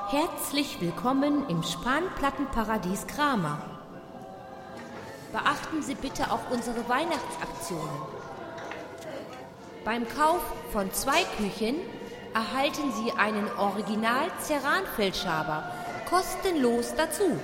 Herzlich willkommen im Spanplattenparadies Kramer. Beachten Sie bitte auch unsere Weihnachtsaktionen. Beim Kauf von 2 Küchen erhalten Sie einen Original-Ceranfeldschaber kostenlos dazu.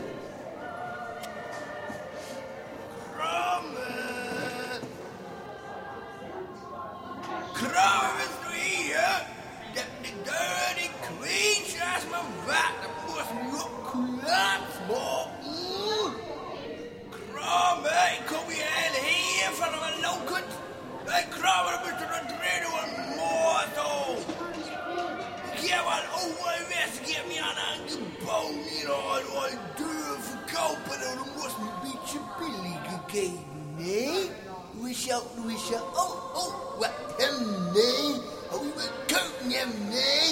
Kramer, bist du hier? Die dirty queen, scheiß mal weg, da muss man nur Platz machen. Kramer, ich komm hier von einem Loket. Hey Kramer, da bist du da drin, du ein Mord. Ich geh mal West, gib mir ein Angebot hier, ein Tür verkaufen und du musst mir ein bisschen billiger geben, ne? Du bist ja, wat hem, nee. Oh, we kopen hem, nee.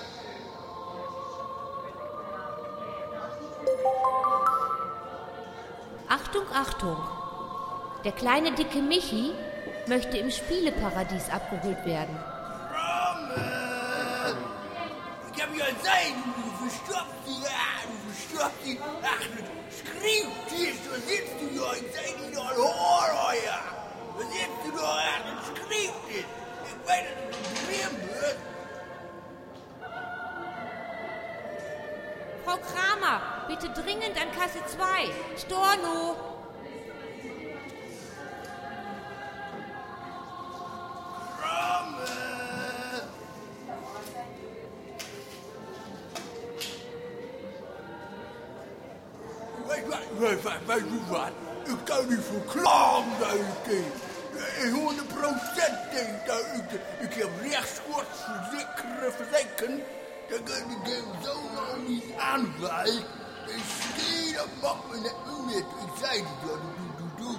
Achtung, Achtung! Der kleine dicke Michi möchte im Spieleparadies abgeholt werden. Kramer! Ich hab ja gesagt, du verstopfst die, ach, schrieft hier, so sitzt du ja, ich seh dich doch ein Horror. Was sitzt du da und schrieft es? Ich weiß, dass du drehen wirst. Frau Kramer, bitte dringend an Kasse 2. Storno! Kramer! Weißt du was? Ich kann nicht verklagen, dass ich gehe. 100% ich heb rechtskortsverzekeren. Dan kan ik zo nog niet aanwijzen. Ik stehe, dat mag me net niet. Ik zei het ja,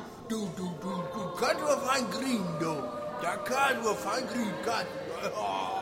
du kannst wel van green doen. Da kannst du van green, kannst du.